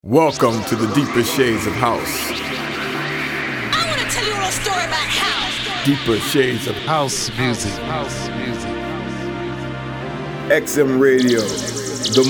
Welcome to the deeper shades of house. I want to tell you a little story about house. Deeper shades of house music. House music. XM Radio, The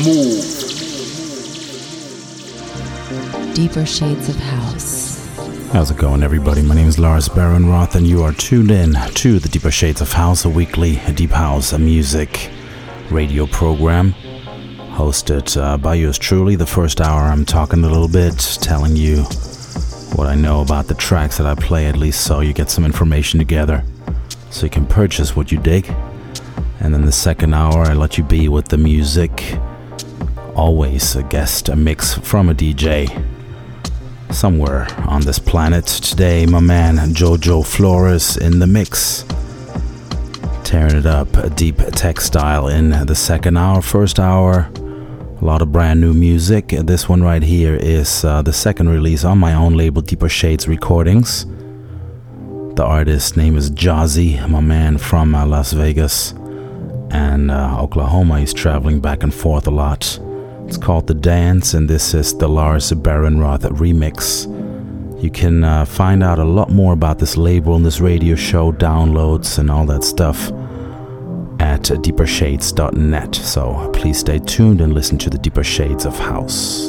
Move. Deeper shades of house. How's it going, everybody? My name is Lars Barenroth, and you are tuned in to the Deeper Shades of House, a weekly deep house music radio program hosted by yours truly. The first hour I'm talking a little bit, telling you what I know about the tracks that I play, at least so you get some information together so you can purchase what you dig. And then the second hour I let you be with the music, always a guest, a mix from a DJ somewhere on this planet. Today my man Jojo Flores in the mix, tearing it up, a deep tech style in the second hour. First hour, a lot of brand new music. This one right here is the second release on my own label, Deeper Shades Recordings. The artist's name is Jazzy, my man from Las Vegas and Oklahoma. He's traveling back and forth a lot. It's called The Dance, and this is the Lars Barenroth remix. You can find out a lot more about this label and this radio show, downloads and all that stuff at deepershades.net. So please stay tuned and listen to the Deeper Shades of House.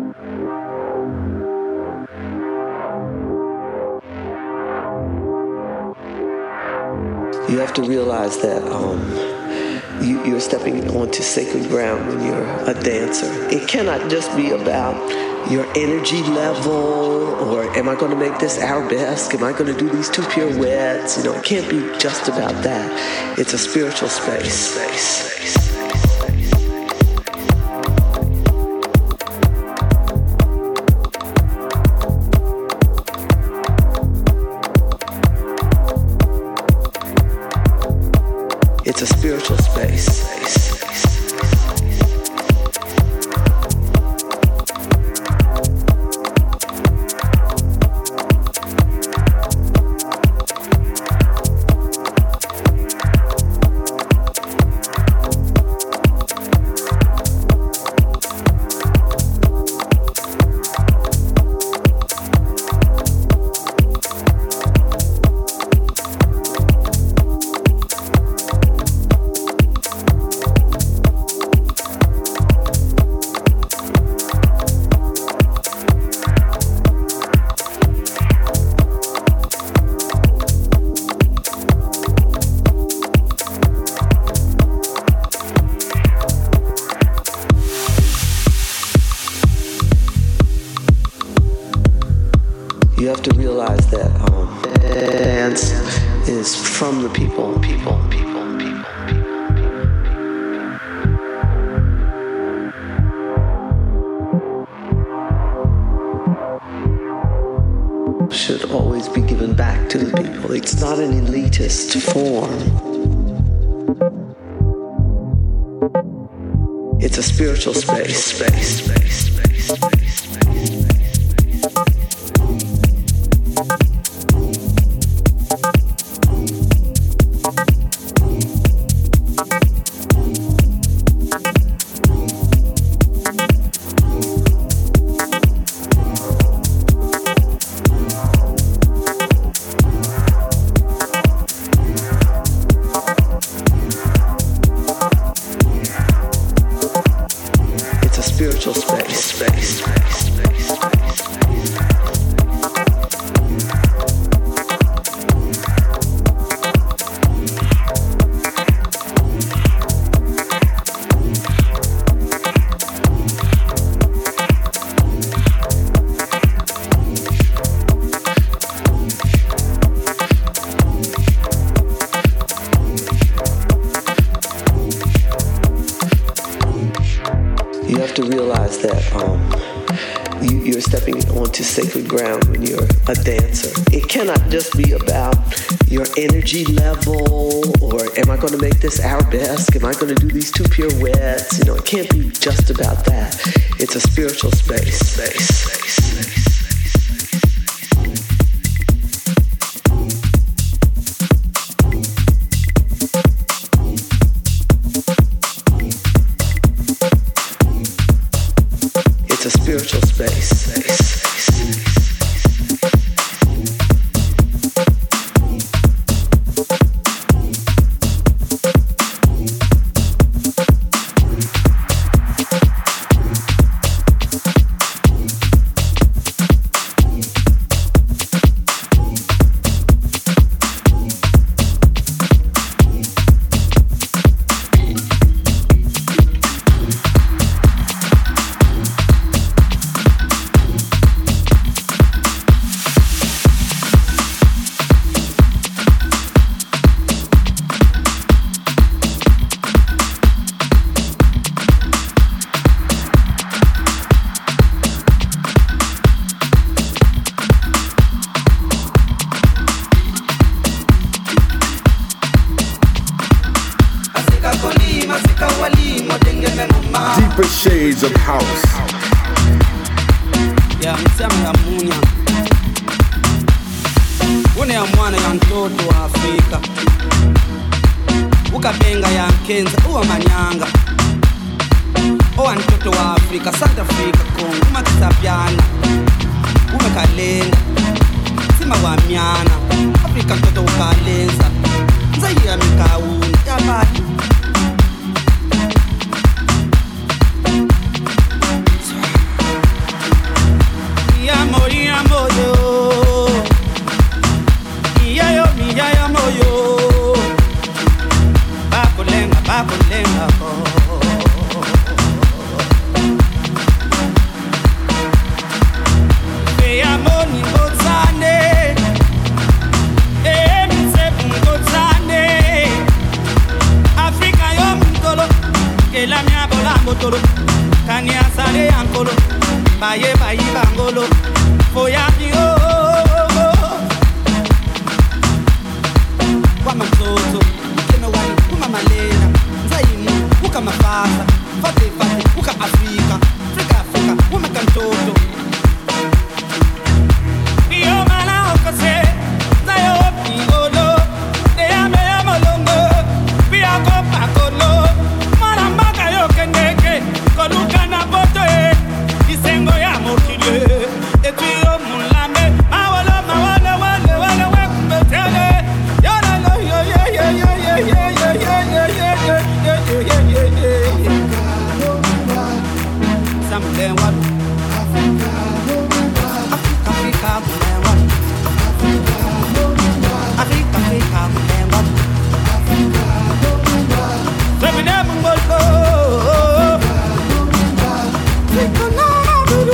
You have to realize that you're stepping onto sacred ground when you're a dancer. It cannot just be about your energy level, or am I going to make this arabesque? Am I going to do these two pirouettes? You know, it can't be just about that. It's a spiritual space. It's a spiritual space. You have to realize that dance is from the people. Should always be given back to the people. It's not an elitist form. It's a spiritual space. You have to realize that you're stepping onto sacred ground when you're a dancer. It cannot just be about your energy level, or am I going to make this arabesque? Am I going to do these two pirouettes? You know, it can't be just about that. It's a spiritual space. It's a spiritual space. Deeper shades of house. Yeah, msema munya. Une ya mwana ya mtoto wa Afrika. Ukabenga ya Kenza uwa manyanga. Owa mtoto wa Afrika, South Africa, Congo, umakisabiana. Umekalenda, sima wa miana. Afrika mtoto ukalenza. Nzai ya mikauni, ya badi. Bakulenga ko Eya moni ngotsane Msebu ngotsane Afrika yo mtolo Kela miabola motolo Kani asale yankolo Baye bayi bangolo Foya biyo Wama mtoto Kena wani kuma malena Zaimu Uka mafasa Fate Uka Afrika Afrika Wama kantoto Iyo mala okose Zayo pingolo Deyame ya molongo Pia kopa kolo Marambaka yo kendeke Koluka na boto Isengo ya mokile Etu yo mulame Mawala wale Kumbetele Yala lo Something what Africa what Africa what Baby never will go Take a lot of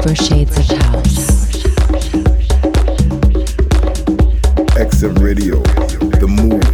deeper shades of house. XM Radio, The Move.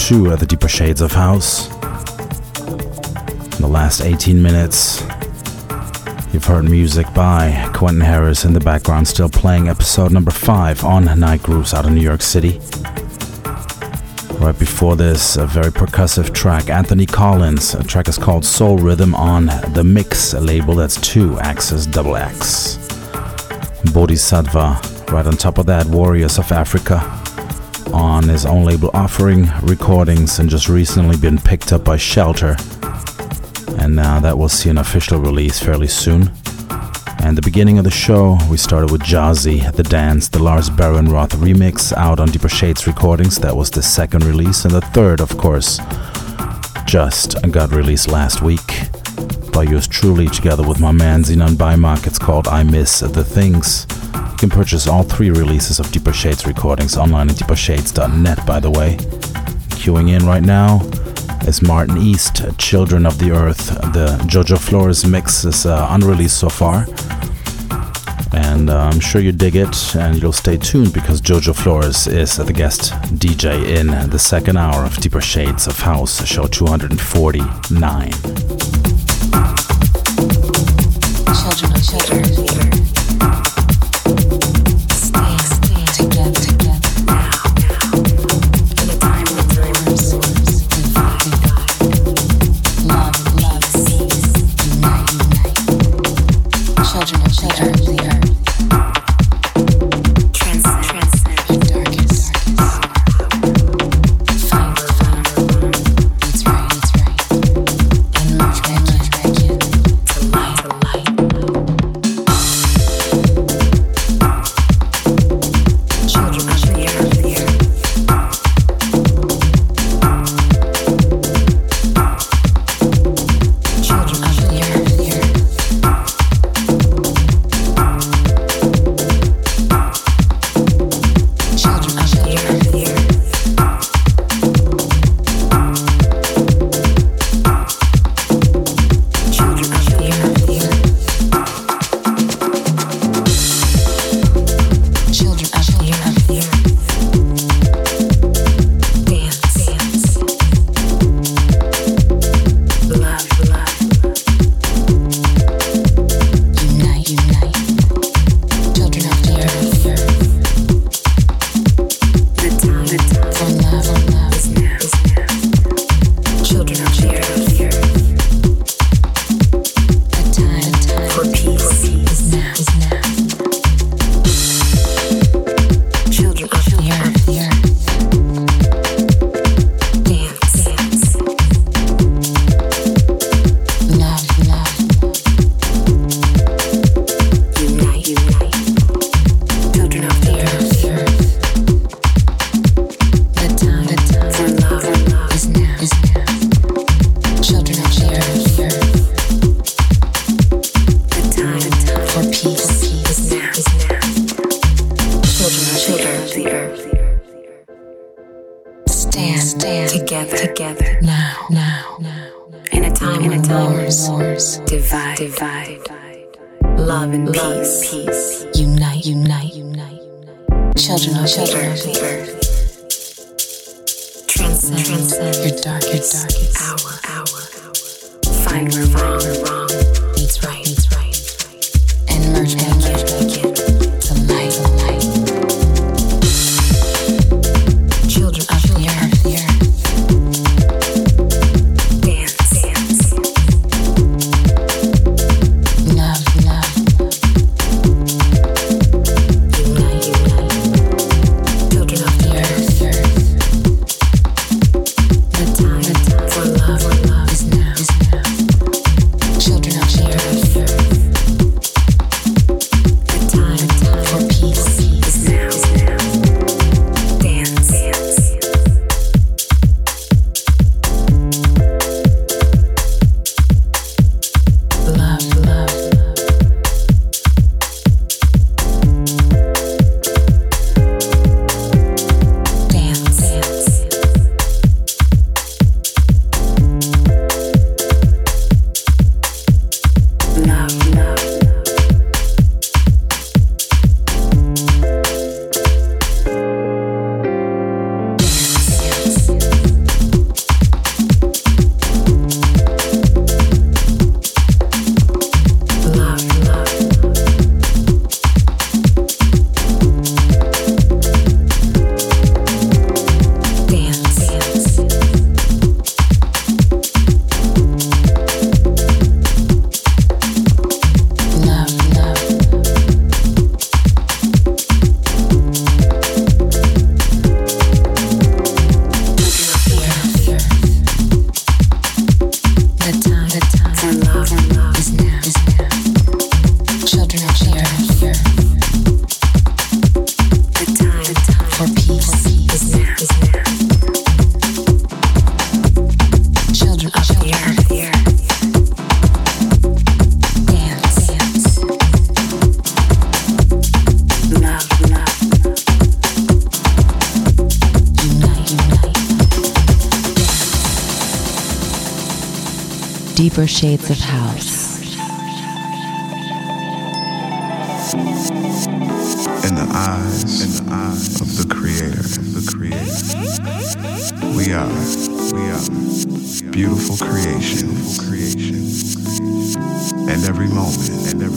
to the Deeper Shades of House. In the last 18 minutes, you've heard music by Quentin Harris in the background, still playing episode number 5 on Night Grooves out of New York City. Right before this, a very percussive track, Anthony Collins. A track is called Soul Rhythm on the Mix label, that's 2XXX. Bodhisattva, right on top of that, Warriors of Africa, on his own label Offering Recordings, and just recently been picked up by Shelter. And now that will see an official release fairly soon. And the beginning of the show, we started with Jazzy, The Dance, the Lars Barenroth remix out on Deeper Shades Recordings. That was the second release. And the third, of course, just got released last week by yours truly, together with my man Zinan Baimak. It's called I Miss the Things. You can purchase all 3 releases of Deeper Shades Recordings online at deepershades.net, by the way. Queuing in right now is Martin East, Children of the Earth. The Jojo Flores mix is unreleased so far, and I'm sure you dig it, and you'll stay tuned because Jojo Flores is the guest DJ in the second hour of Deeper Shades of House, show 249. Children of children. Children deeper shades of house. In the eyes of the Creator, we are beautiful creation. And every moment,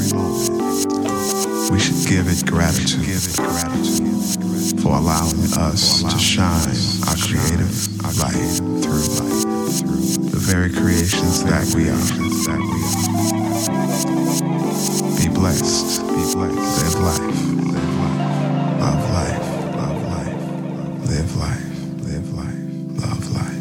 we should give it gratitude for allowing us to shine our creative light through the very creations that we are. Be blessed, live life, love life, live life, love life.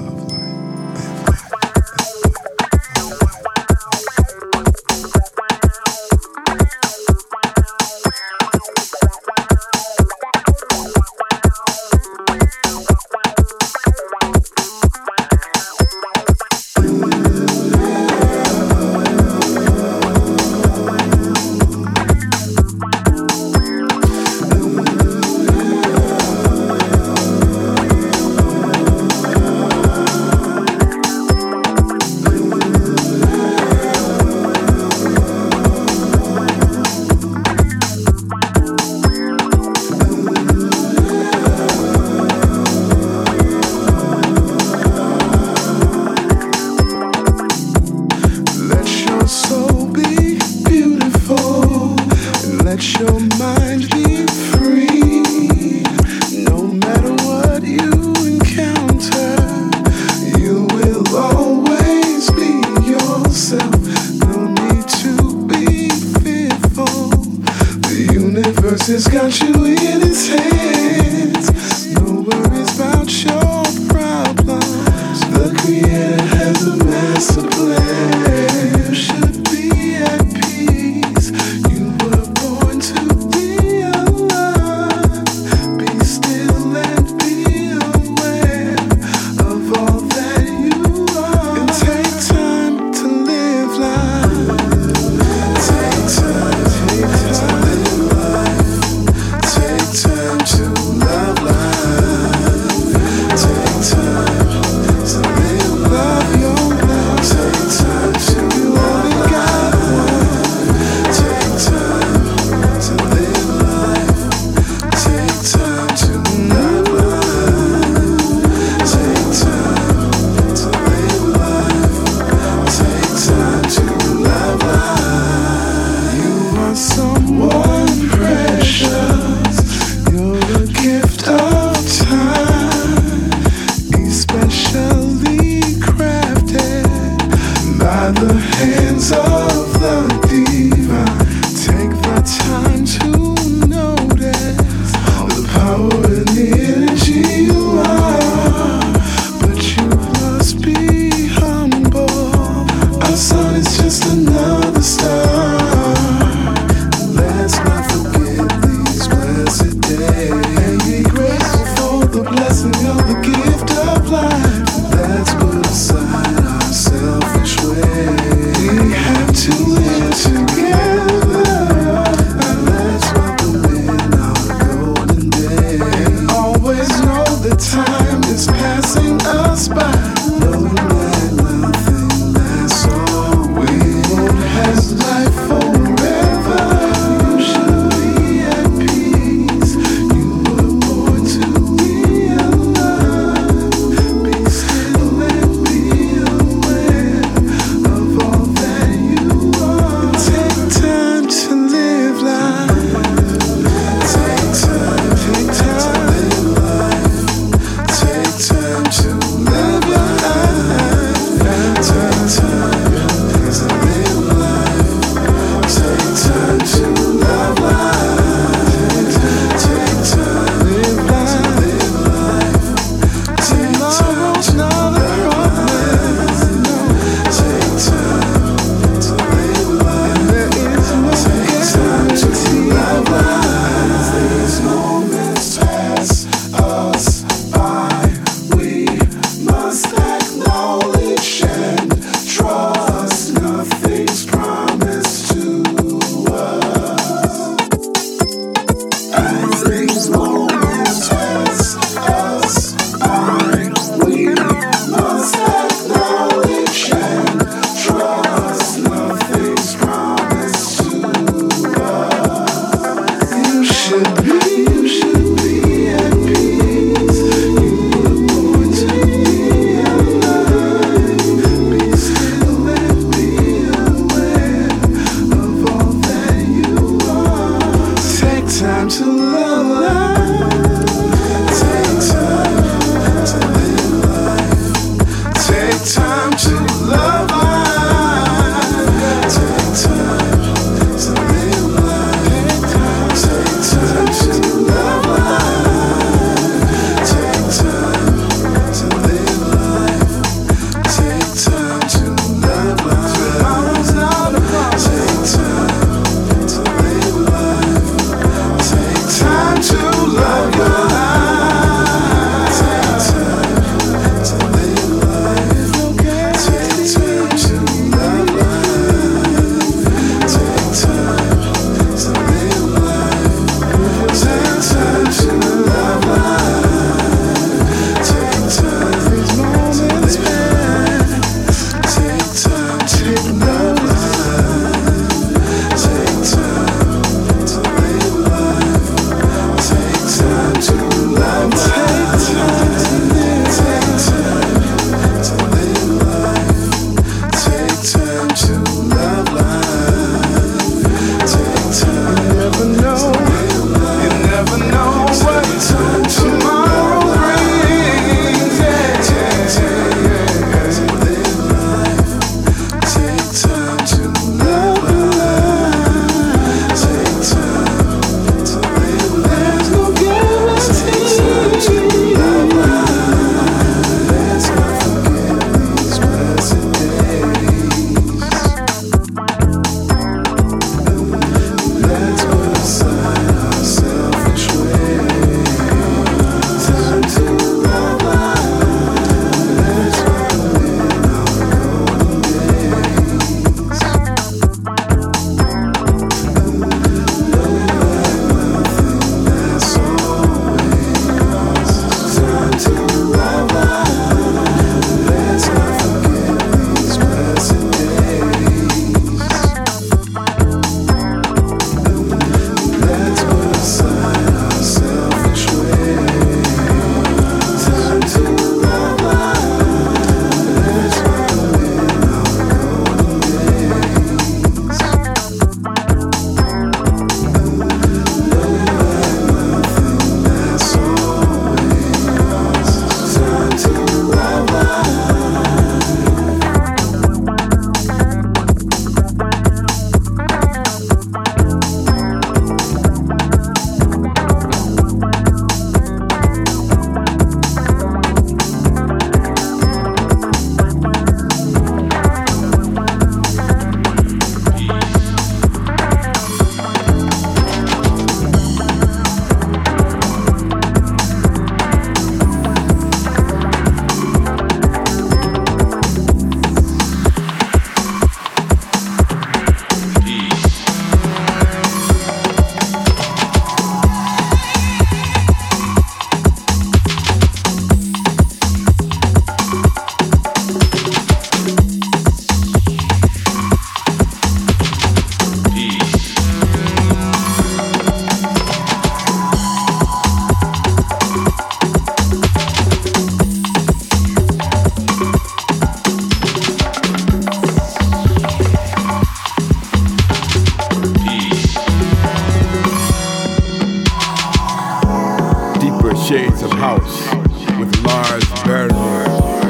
It's got you in its hands. No worries about your problems. The Creator has a master plan. You should be at peace. You were born to be alive. Be still and be aware of all that you are. And take time to live life. Take time to live life. Take time to love life. Take time to live love your life. Take time to only got one. Take time to live life. Take time to love life. Take time to live life. Take time to love life. You are someone precious. You're a gift of time, especially crafted by the hands of the divine. Take the time to notice the power and the energy you are, but you must be humble. Our sun is just another star. Let's not forget these blessed days and be grateful for the blessing of the gift of life. Let's put aside our selfish ways. House with Lars Berner.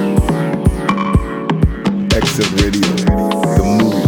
Exit Radio, the movie.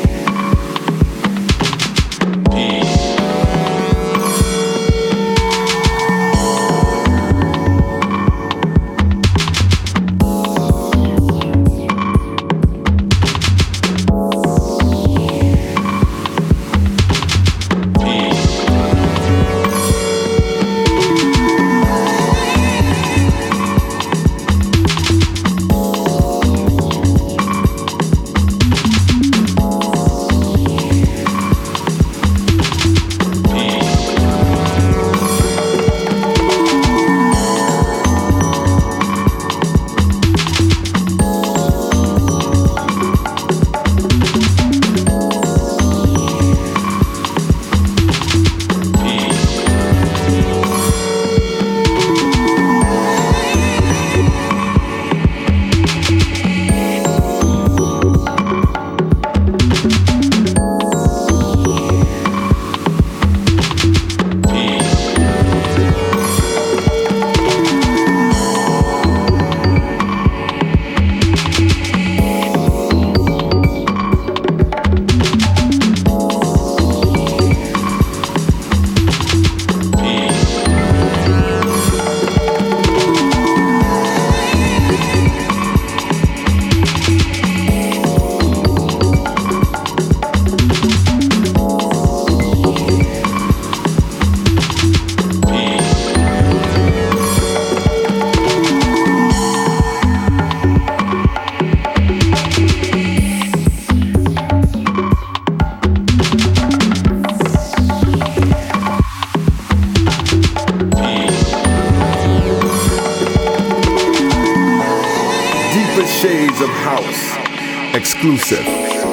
Shades of House, exclusive.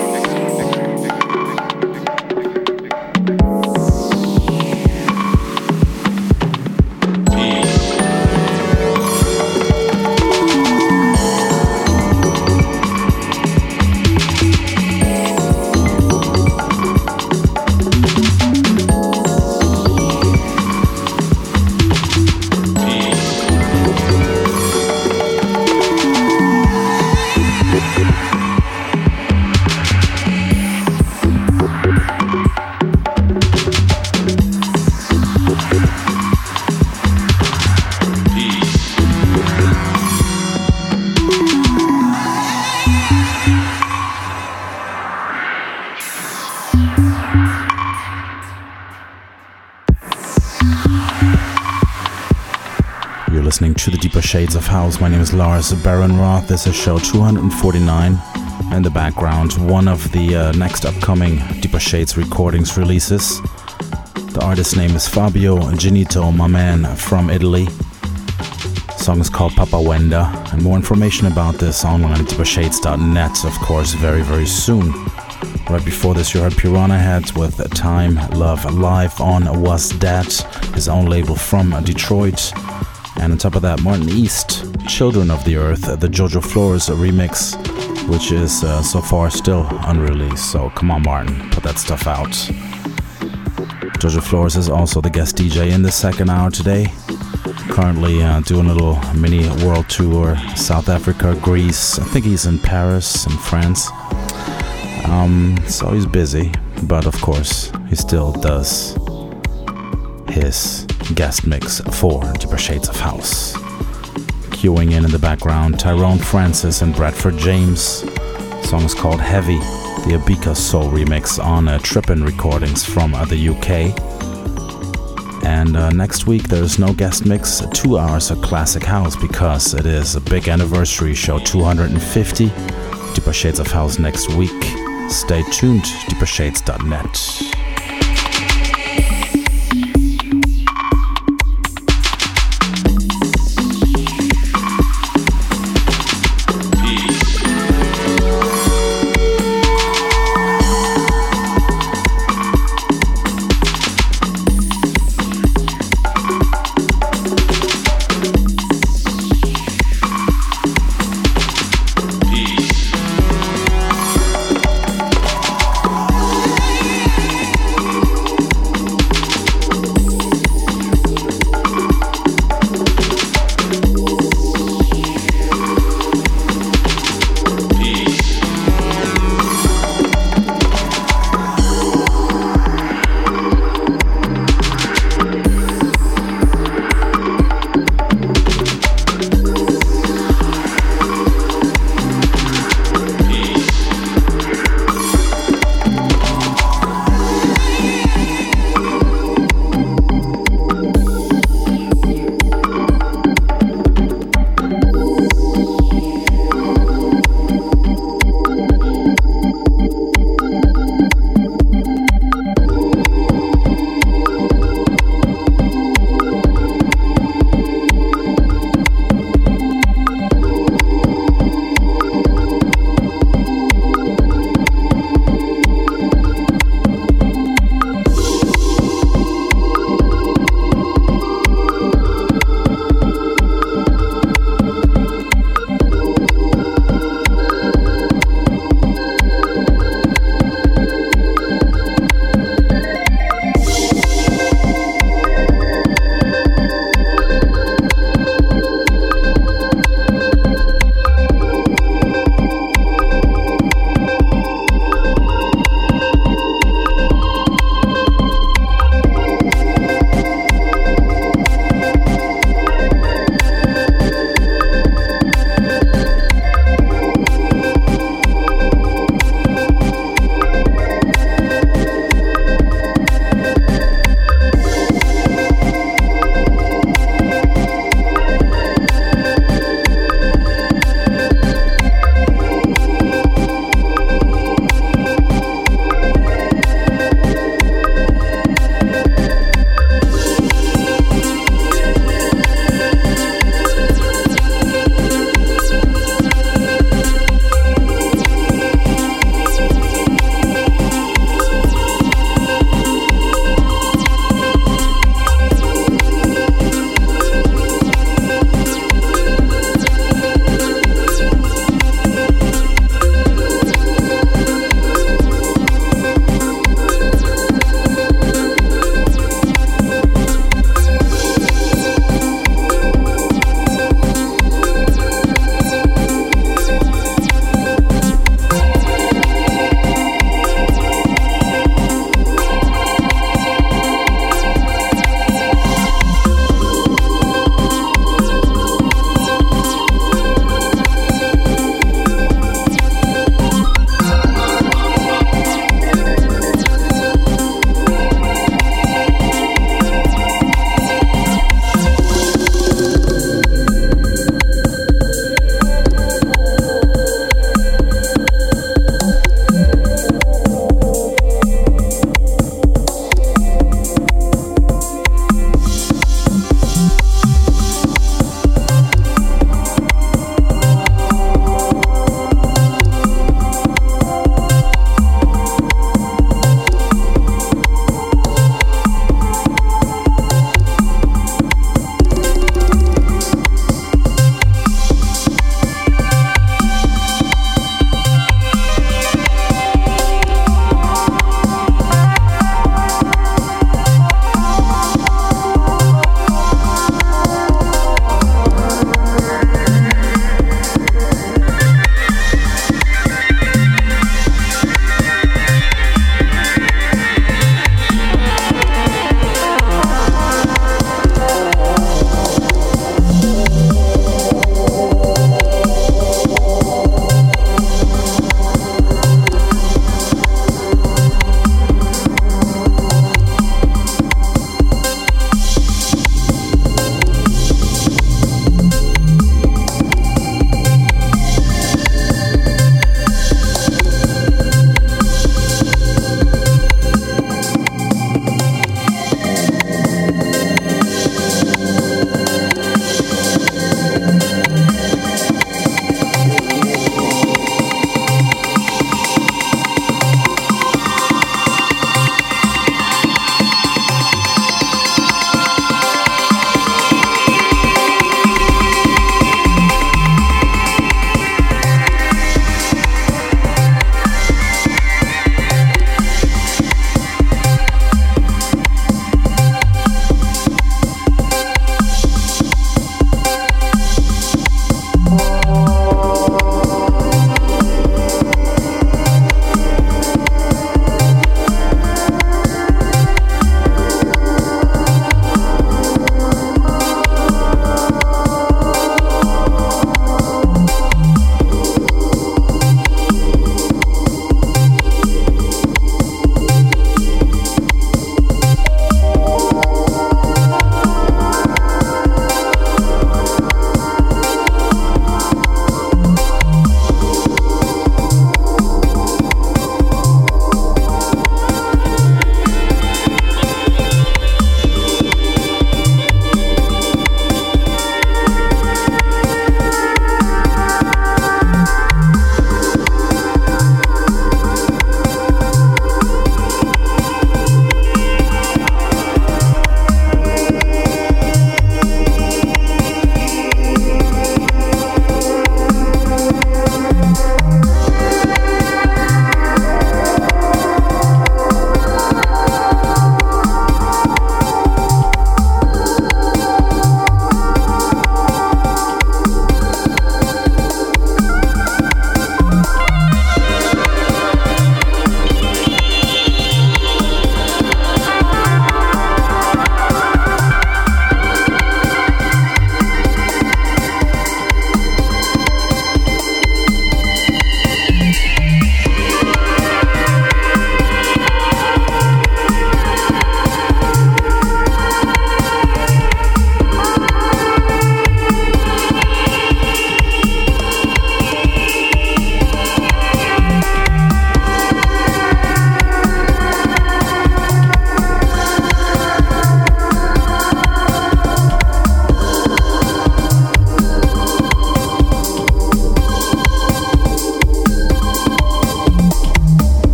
Listening to the Deeper Shades of House. My name is Lars Baron Roth. This is show 249. In the background, one of the next upcoming Deeper Shades recordings releases. The artist's name is Fabio Genito, my man from Italy. The song is called Papa Wenda, and more information about this online at deepershades.net, of course, very, very soon. Right before this, you heard Piranha Head with Time, Love, Live on Was That, his own label from Detroit. And on top of that, Martin East, Children of the Earth, the Jojo Flores remix, which is so far still unreleased. So come on, Martin, put that stuff out. Jojo Flores is also the guest DJ in the second hour today. Currently doing a little mini world tour, South Africa, Greece. I think he's in Paris, in France. So he's busy, but of course, he still does his guest mix for Deeper Shades of House. Queuing in the background, Tyrone Francis and Bradford James. The song is called Heavy, the Abika Soul remix on Trippin' Recordings from the UK. And next week there's no guest mix, 2 hours of classic house, because it is a big anniversary show, 250. Deeper Shades of House next week. Stay tuned, deepershades.net.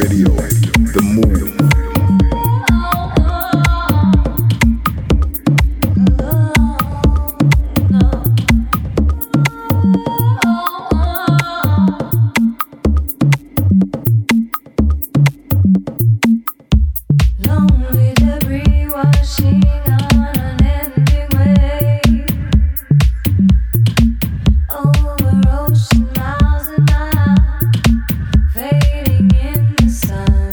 Radio, The Move. Fading in the sun.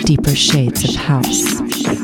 Deeper Shades of House.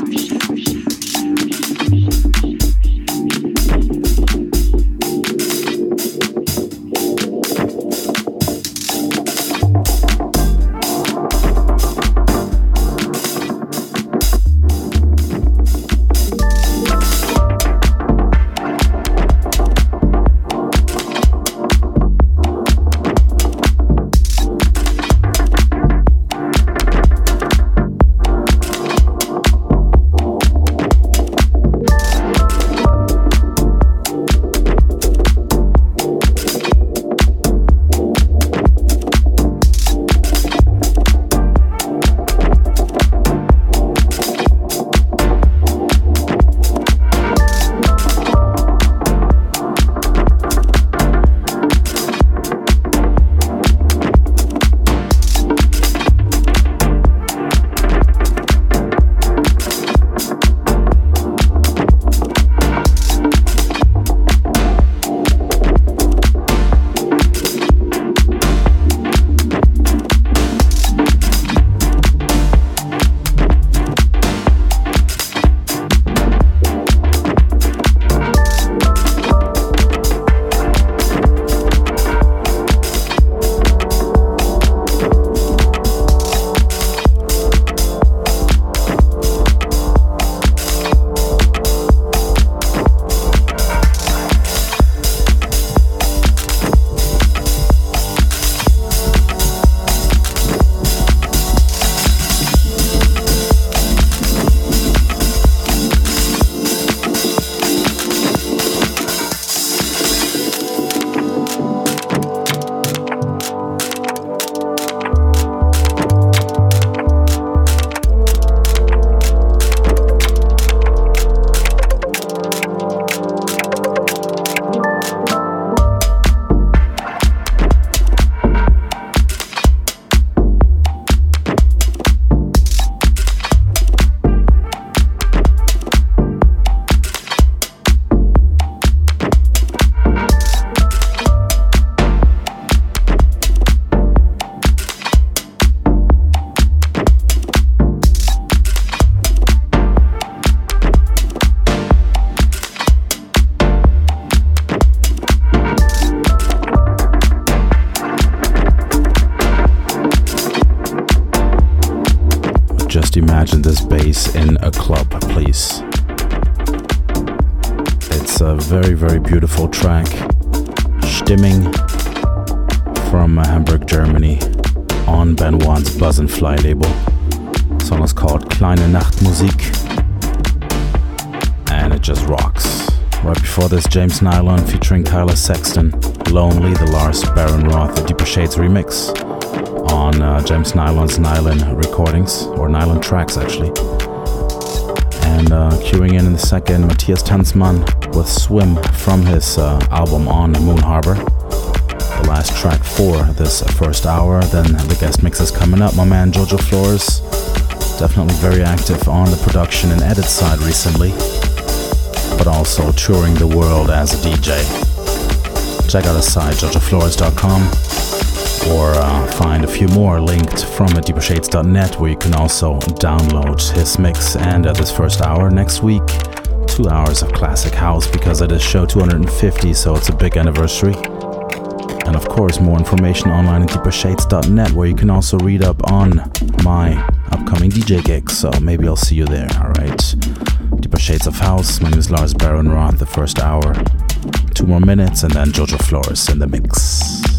Just imagine this bass in a club, please. It's a very, very beautiful track. Stimming from Hamburg, Germany on Benoit's Buzz and Fly label. The song is called Kleine Nachtmusik and it just rocks. Right before this, James Nylon featuring Kyla Sexton, Lonely, the Lars Baron Roth, the Deeper Shades remix on James Nylon's Nylon recordings, or Nylon tracks actually. And queuing in the second, Matthias Tanzmann with Swim from his album On Moon Harbor. The last track for this first hour. Then the guest mix is coming up. My man Jojo Flores, definitely very active on the production and edit side recently, but also touring the world as a DJ. Check out his site, jojoflores.com, or find a few more linked from deepershades.net, where you can also download his mix. And this first hour next week, 2 hours of classic house, because it is show 250, so it's a big anniversary. And of course, more information online at deepershades.net, where you can also read up on my upcoming DJ gigs, so maybe I'll see you there. Alright, Deeper Shades of House. My name is Lars Baron Roth. The first hour, 2 more minutes, and then Jojo Flores in the mix.